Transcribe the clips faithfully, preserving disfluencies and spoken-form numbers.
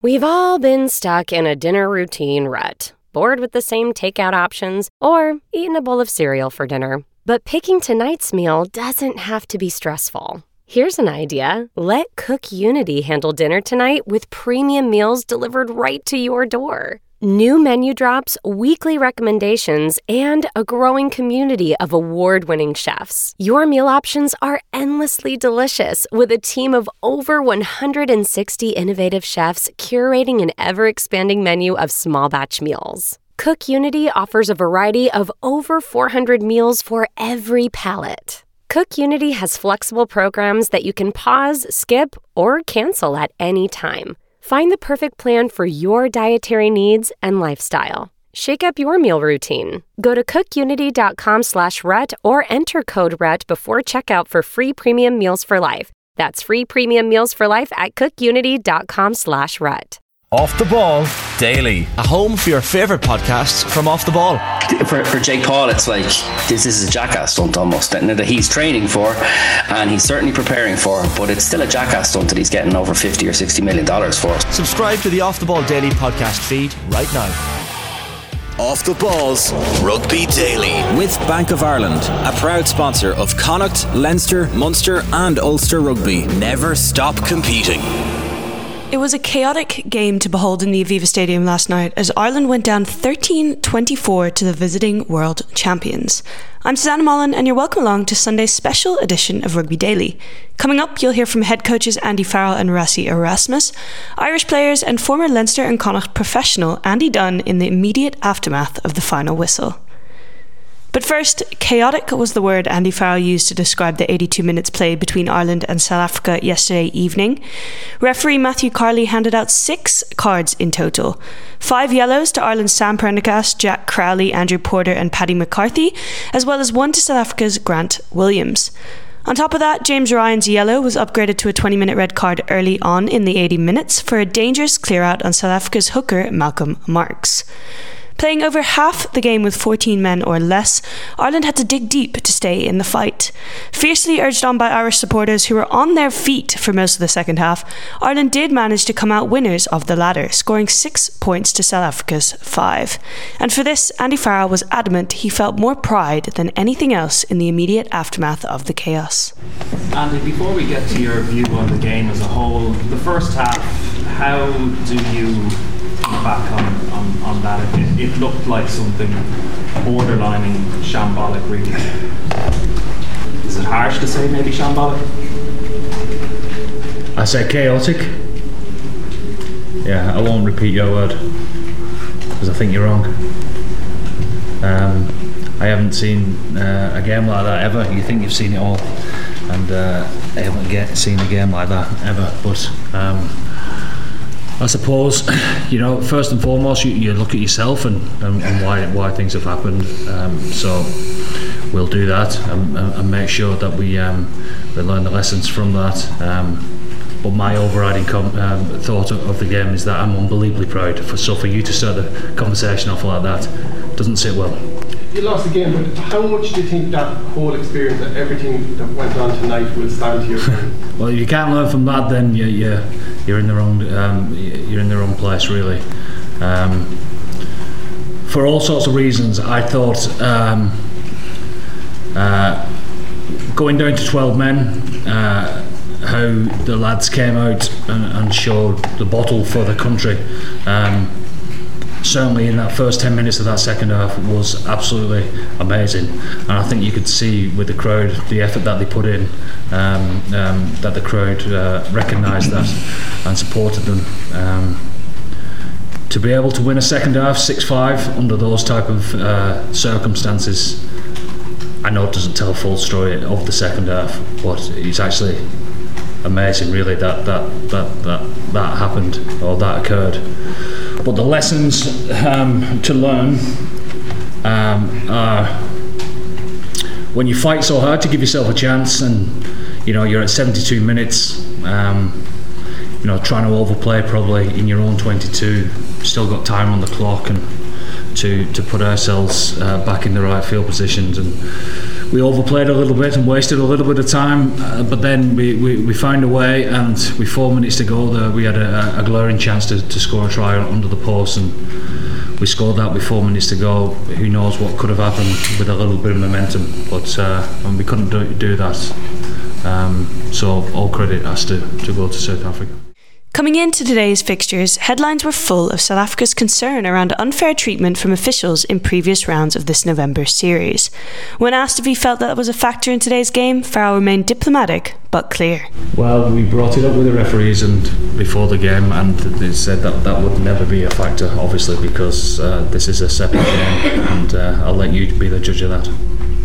We've all been stuck in a dinner routine rut, bored with the same takeout options, or eaten a bowl of cereal for dinner. But picking tonight's meal doesn't have to be stressful. Here's an idea. Let Cook Unity handle dinner tonight with premium meals delivered right to your door. New menu drops, weekly recommendations, and a growing community of award-winning chefs. Your meal options are endlessly delicious with a team of over one hundred sixty innovative chefs curating an ever-expanding menu of small batch meals. Cook Unity offers a variety of over four hundred meals for every palate. Cook Unity has flexible programs that you can pause, skip, or cancel at any time. Find the perfect plan for your dietary needs and lifestyle. Shake up your meal routine. Go to cookunity.com slash rut or enter code RUT before checkout for free premium meals for life. That's free premium meals for life at cookunity.com slash rut. Off the Ball Daily. A home for your favourite podcasts from Off the Ball. For, for Jake Paul, it's like this is a jackass stunt almost that, that he's training for and he's certainly preparing for, but it's still a jackass stunt that he's getting over fifty or sixty million dollars for. Subscribe to the Off the Ball Daily podcast feed right now. Off the Balls Rugby Daily. With Bank of Ireland, a proud sponsor of Connacht, Leinster, Munster and Ulster Rugby. Never stop competing. It was a chaotic game to behold in the Aviva Stadium last night as Ireland went down thirteen twenty-four to the visiting world champions. I'm Susanna Mullen and you're welcome along to Sunday's special edition of Rugby Daily. Coming up, you'll hear from head coaches Andy Farrell and Rassie Erasmus, Irish players and former Leinster and Connacht professional Andy Dunn in the immediate aftermath of the final whistle. But first, chaotic was the word Andy Farrell used to describe the eighty-two minutes played between Ireland and South Africa yesterday evening. Referee Matthew Carley handed out six cards in total. Five yellows to Ireland's Sam Prendergast, Jack Crowley, Andrew Porter and Paddy McCarthy, as well as one to South Africa's Grant Williams. On top of that, James Ryan's yellow was upgraded to a twenty-minute red card early on in the eighty minutes for a dangerous clear-out on South Africa's hooker Malcolm Marx. Playing over half the game with fourteen men or less, Ireland had to dig deep to stay in the fight. Fiercely urged on by Irish supporters who were on their feet for most of the second half, Ireland did manage to come out winners of the ladder, scoring six points to South Africa's five. And for this, Andy Farrell was adamant he felt more pride than anything else in the immediate aftermath of the chaos. Andy, before we get to your view on the game as a whole, the first half, how do you back on, on, on that? It, it looked like something borderlining shambolic, really. Is it harsh to say maybe shambolic? I say chaotic. Yeah, I won't repeat your word because I think you're wrong. Um, I haven't seen uh, a game like that ever. You think you've seen it all, and uh, I haven't get, seen a game like that ever. But um, I suppose, you know, first and foremost, you, you look at yourself and, and, and why why things have happened. Um, so we'll do that and, and make sure that we um, we learn the lessons from that. Um, but my overriding com- um, thought of, of the game is that I'm unbelievably proud. For, so for you to start the conversation off like that doesn't sit well. You lost the game, but how much do you think that whole experience, that everything that went on tonight, will stand to your Well, if you can't learn from that, then you, you, you're in the wrong um, you're in the wrong place, really. Um, for all sorts of reasons, I thought um, uh, going down to twelve men, uh, how the lads came out and, and showed the bottle for the country. Um, certainly in that first ten minutes of that second half was absolutely amazing, and I think you could see with the crowd the effort that they put in, um, um, that the crowd uh, recognised that and supported them. Um, to be able to win a second half six five under those type of uh, circumstances, I know it doesn't tell a full story of the second half, but it's actually amazing really that that, that, that, that happened or that occurred. But the lessons um, to learn um, are when you fight so hard to give yourself a chance, and you know you're at seventy-two minutes, um, you know trying to overplay probably in your own twenty-two, still got time on the clock, and to to put ourselves uh, back in the right field positions. And we overplayed a little bit and wasted a little bit of time, uh, but then we, we, we found a way, and with four minutes to go there, we had a, a glaring chance to, to score a try under the post, and we scored that with four minutes to go. Who knows what could have happened with a little bit of momentum, but uh, and we couldn't do, do that. Um, so all credit has to, to go to South Africa. Coming into today's fixtures, headlines were full of South Africa's concern around unfair treatment from officials in previous rounds of this November series. When asked if he felt that was a factor in today's game, Farrell remained diplomatic but clear. Well, we brought it up with the referees and before the game, and they said that that would never be a factor, obviously, because uh, this is a separate game, and uh, I'll let you be the judge of that.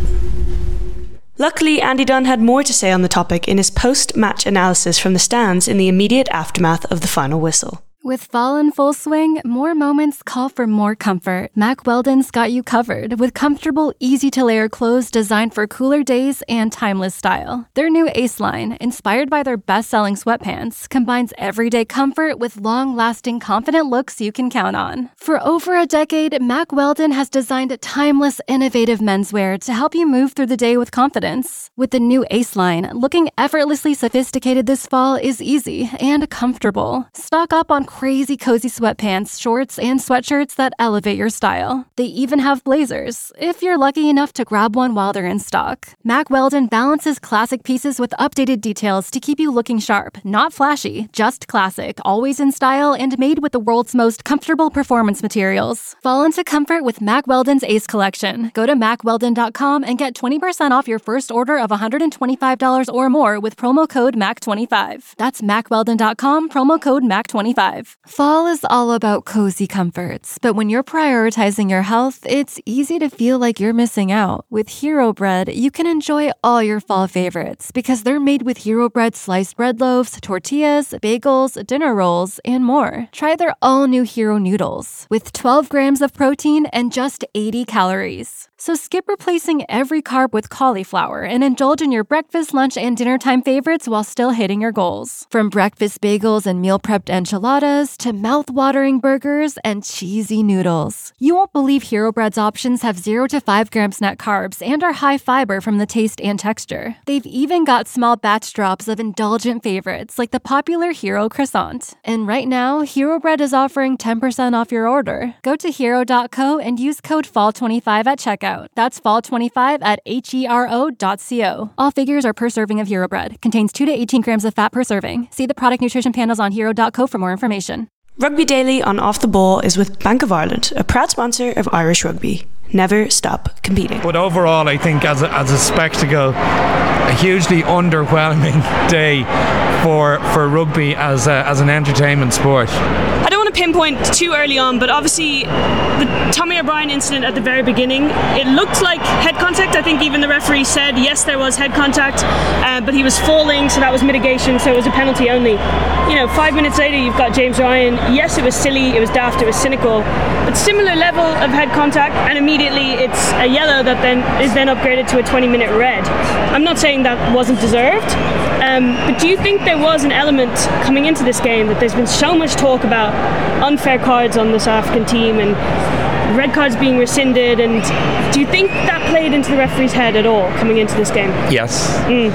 Luckily, Andy Dunn had more to say on the topic in his post-match analysis from the stands in the immediate aftermath of the final whistle. With fall in full swing, more moments call for more comfort. Mack Weldon's got you covered with comfortable, easy-to-layer clothes designed for cooler days and timeless style. Their new Ace line, inspired by their best-selling sweatpants, combines everyday comfort with long-lasting, confident looks you can count on. For over a decade, Mack Weldon has designed timeless, innovative menswear to help you move through the day with confidence. With the new Ace line, looking effortlessly sophisticated this fall is easy and comfortable. Stock up on crazy cozy sweatpants, shorts, and sweatshirts that elevate your style. They even have blazers, if you're lucky enough to grab one while they're in stock. Mack Weldon balances classic pieces with updated details to keep you looking sharp, not flashy, just classic, always in style, and made with the world's most comfortable performance materials. Fall into comfort with Mack Weldon's Ace collection. Go to mack weldon dot com and get twenty percent off your first order of one hundred twenty-five dollars or more with promo code mack twenty-five. That's mack weldon dot com, promo code mack twenty-five. Fall is all about cozy comforts, but when you're prioritizing your health, it's easy to feel like you're missing out. With Hero Bread, you can enjoy all your fall favorites because they're made with Hero Bread sliced bread loaves, tortillas, bagels, dinner rolls, and more. Try their all-new Hero Noodles with twelve grams of protein and just eighty calories. So skip replacing every carb with cauliflower and indulge in your breakfast, lunch, and dinner time favorites while still hitting your goals. From breakfast bagels and meal prepped enchiladas to mouth-watering burgers and cheesy noodles. You won't believe Hero Bread's options have zero to five grams net carbs and are high fiber from the taste and texture. They've even got small batch drops of indulgent favorites like the popular Hero Croissant. And right now, Hero Bread is offering ten percent off your order. Go to hero dot co and use code fall twenty-five at checkout. That's fall twenty-five at hero dot co. All figures are per serving of Hero Bread. Contains two to eighteen grams of fat per serving. See the product nutrition panels on hero dot co for more information. Rugby Daily on Off the Ball is with Bank of Ireland, a proud sponsor of Irish rugby. Never stop competing. But overall, I think as a, as a spectacle, a hugely underwhelming day for for rugby as a, as an entertainment sport. I don't want to pinpoint too early on, but obviously the Tommy O'Brien incident at the very beginning, it looked like head contact. I think even the referee said yes, there was head contact, uh, but he was falling, so that was mitigation, so it was a penalty only. You know, five minutes later you've got James Ryan. Yes, it was silly, it was daft, it was cynical, but similar level of head contact, and immediately it's a yellow that then is then upgraded to a twenty minute red. I'm not saying that wasn't deserved, um, but do you think there was an element coming into this game that there's been so much talk about unfair cards on the South African team and red cards being rescinded, and do you think that played into the referee's head at all coming into this game? Yes. Mm.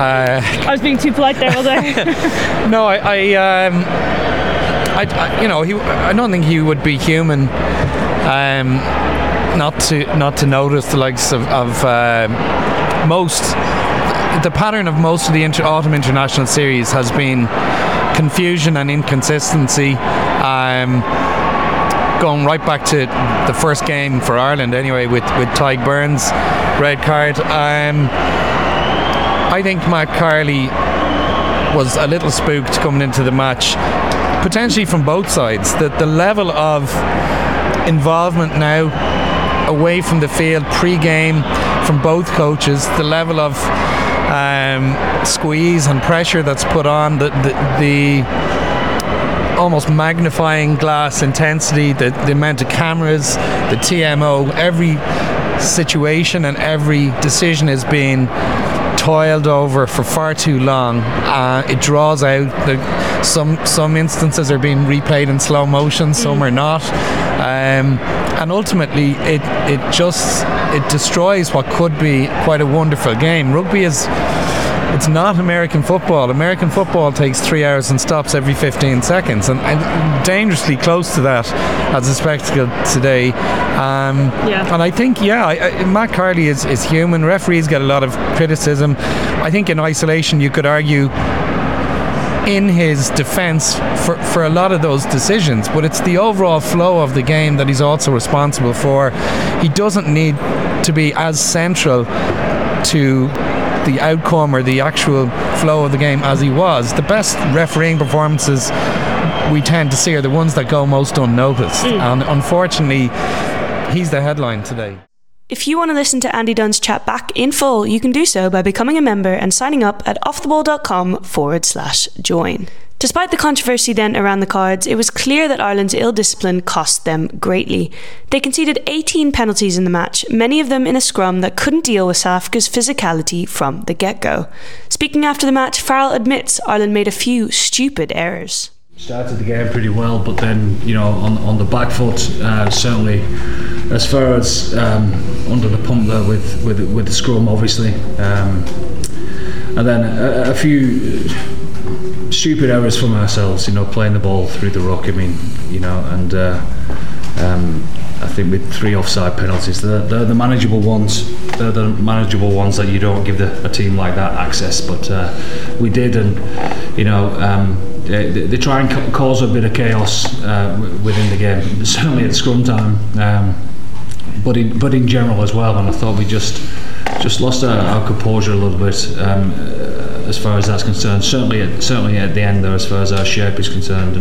uh, I was being too polite there, was I? No, I, I, um, I, I, you know, he. I don't think he would be human, um, not to not to notice the likes of, of uh, most. The pattern of most of the inter- autumn international series has been confusion and inconsistency. Um, going right back to the first game for Ireland anyway with, with Tyg Burns red card. um, I think Matt Carley was a little spooked coming into the match, potentially from both sides. The, the level of involvement now away from the field pre-game from both coaches, the level of um, squeeze and pressure that's put on, the, the, the almost magnifying glass intensity, the, the amount of cameras, the T M O, every situation and every decision is being toiled over for far too long. Uh, it draws out. The, some some instances are being replayed in slow motion, some are not. Um, and ultimately, it it just it destroys what could be quite a wonderful game. Rugby is. It's not American football. American football takes three hours and stops every fifteen seconds, and, and dangerously close to that as a spectacle today. Um, yeah. And I think, yeah, I, I, Matt Carley is, is human. Referees get a lot of criticism. I think in isolation you could argue in his defence for, for a lot of those decisions, but it's the overall flow of the game that he's also responsible for. He doesn't need to be as central to the outcome or the actual flow of the game as he was. The best refereeing performances we tend to see are the ones that go most unnoticed, mm. and unfortunately he's the headline today. If you want to listen to Andy Dunn's chat back in full, you can do so by becoming a member and signing up at offtheball.com forward slash join. Despite the controversy then around the cards, it was clear that Ireland's ill discipline cost them greatly. They conceded eighteen penalties in the match, many of them in a scrum that couldn't deal with South Africa's physicality from the get-go. Speaking after the match, Farrell admits Ireland made a few stupid errors. Started the game pretty well, but then, you know, on on the back foot, uh, certainly as far as um, under the pump there with, with, with the scrum, obviously. Um, and then a, a few stupid errors from ourselves, you know, playing the ball through the ruck. I mean, you know, and uh, um, I think with three offside penalties, they're, they're the manageable ones. They're the manageable ones that you don't give the, a team like that access. But uh, we did, and you know, um, they, they try and ca- cause a bit of chaos uh, w- within the game. Certainly at scrum time, um, but in but in general as well. And I thought we just just lost our, our composure a little bit. Um, as far as that's concerned, certainly at, certainly at the end there, as far as our shape is concerned,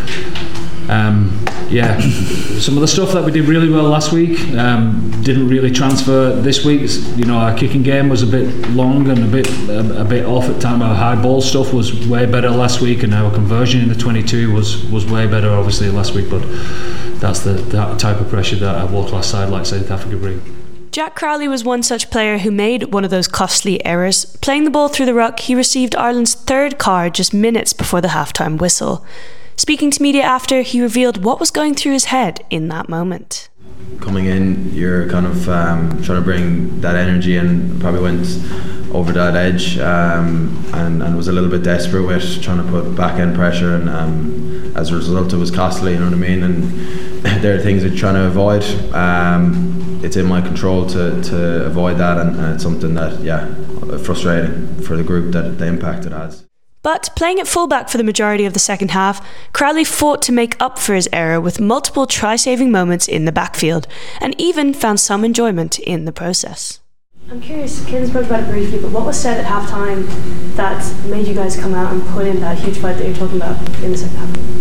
and um, yeah, some of the stuff that we did really well last week um, didn't really transfer this week. You know, our kicking game was a bit long and a bit a, a bit off at time. Our high ball stuff was way better last week, and our conversion in the twenty-two was was way better, obviously, last week. But that's the that type of pressure that a world-class side like South Africa bring. Jack Crowley was one such player who made one of those costly errors. Playing the ball through the ruck, he received Ireland's third card just minutes before the halftime whistle. Speaking to media after, he revealed what was going through his head in that moment. Coming in, you're kind of um, trying to bring that energy, and probably went over that edge um, and, and was a little bit desperate with trying to put back end pressure, and um, as a result it was costly, you know what I mean, and there are things that you're trying to avoid. Um, it's in my control to, to avoid that, and, and it's something that, yeah, frustrating for the group, that the impact it has. But playing at fullback for the majority of the second half, Crowley fought to make up for his error with multiple try-saving moments in the backfield, and even found some enjoyment in the process. I'm curious, Ken spoke about it briefly, but what was said at half-time that made you guys come out and put in that huge fight that you're talking about in the second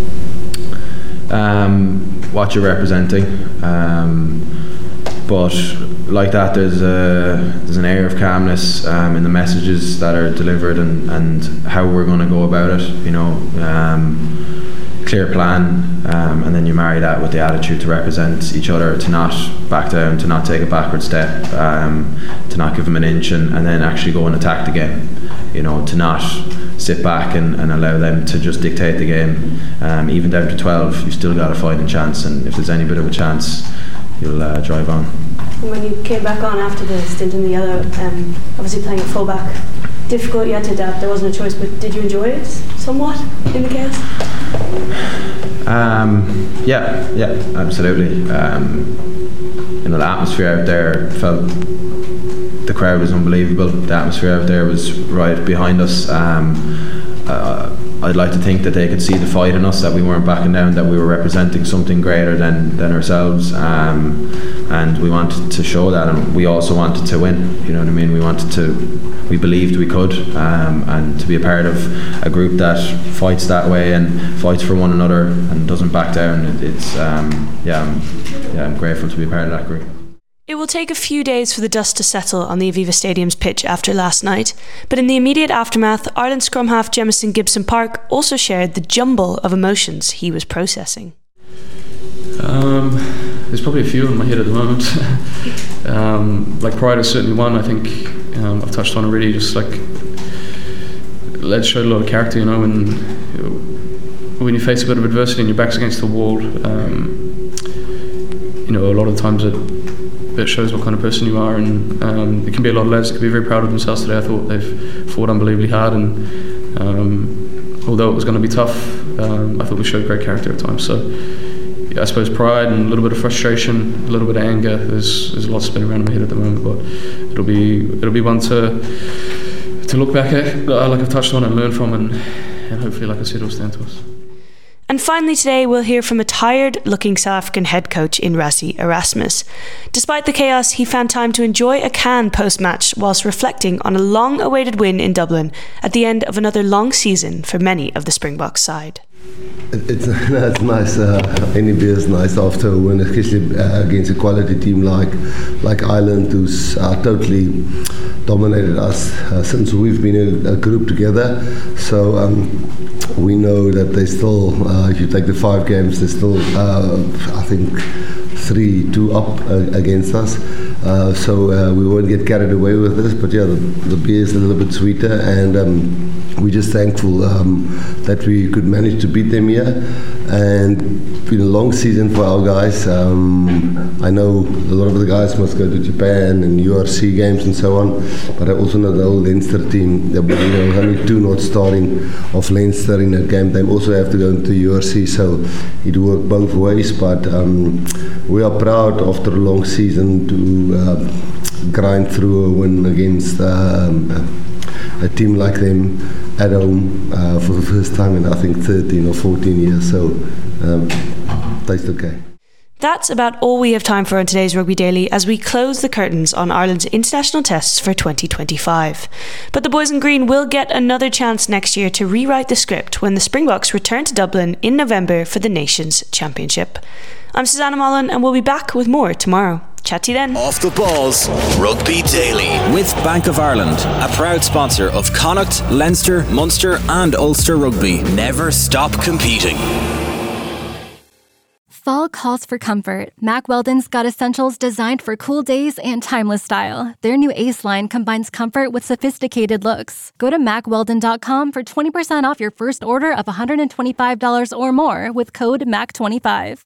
half? Um, what you're representing. Um, but like that, there's a there's an air of calmness um, in the messages that are delivered, and, and how we're going to go about it, you know, um, clear plan, um, and then you marry that with the attitude to represent each other, to not back down, to not take a backward step, um, to not give them an inch, and, and then actually go and attack the game, you know, to not sit back and, and allow them to just dictate the game. Um, even down to twelve, you've still got a fighting chance, and if there's any bit of a chance, you'll uh, drive on. When you came back on after the stint in the yellow, um, obviously playing at fullback, difficult, you had to adapt, there wasn't a choice, but did you enjoy it somewhat in the chaos? Um, yeah, yeah, absolutely. Um, you know, the atmosphere out there felt, the crowd was unbelievable. The atmosphere out there was right behind us. Um, uh, I'd like to think that they could see the fight in us, that we weren't backing down, that we were representing something greater than, than ourselves, um, and we wanted to show that, and we also wanted to win, you know what I mean. We wanted to, we believed we could, um, and to be a part of a group that fights that way and fights for one another and doesn't back down, it, it's um, yeah, I'm, yeah, I'm grateful to be a part of that group. It will take a few days for the dust to settle on the Aviva Stadium's pitch after last night, but in the immediate aftermath, Ireland scrum half Jemison Gibson-Park also shared the jumble of emotions he was processing. Um, there's probably a few in my head at the moment. um, like pride is certainly one. I think um, I've touched on already. Just like lads showed a lot of character, you know, and when you face a bit of adversity and your back's against the wall, um, you know, a lot of times it, it shows what kind of person you are, and um, there can be a lot of lads that can be very proud of themselves today. I thought they've fought unbelievably hard, and um, although it was going to be tough, um, I thought we showed great character at times. So yeah, I suppose pride and a little bit of frustration, a little bit of anger. There's there's a lot spinning around in my head at the moment, but it'll be it'll be one to to look back at, like I've touched on, and learn from, and and hopefully, like I said, it'll stand to us. And finally today, we'll hear from a tired-looking South African head coach in Rassie Erasmus. Despite the chaos, he found time to enjoy a can post-match whilst reflecting on a long-awaited win in Dublin at the end of another long season for many of the Springboks side. It's, it's nice. Uh, any beer is nice after a win, especially uh, against a quality team like like Ireland, who's uh, totally dominated us uh, since we've been a, a group together. So um, we know that they still, uh, if you take the five games, they're still, uh, I think, three, two up uh, against us. Uh, so uh, we won't get carried away with this. But yeah, the, the beer is a little bit sweeter, and um, we're just thankful um, that we could manage to beat them here. And it's been a long season for our guys. Um, I know a lot of the guys must go to Japan and U R C games and so on, but I also know the whole Leinster team. There were, you know, only two not starting of Leinster in that game. They also have to go into U R C, so it worked both ways. But um, we are proud after a long season to uh, grind through a win against um, a team like them at home uh, for the first time in I think thirteen or fourteen years. So um, that's okay. That's about all we have time for on today's Rugby Daily as we close the curtains on Ireland's international tests for twenty twenty-five. But the boys in green will get another chance next year to rewrite the script when the Springboks return to Dublin in November for the Nations Championship. I'm Susanna Mullen, and we'll be back with more tomorrow. Chat to you then. Off the Balls Rugby Daily with Bank of Ireland, a proud sponsor of Connacht, Leinster, Munster and Ulster Rugby. Never stop competing. Fall calls for comfort. Mack Weldon's got essentials designed for cool days and timeless style. Their new Ace line combines comfort with sophisticated looks. Go to mack weldon dot com for twenty percent off your first order of one hundred twenty-five dollars or more with code M A C twenty-five.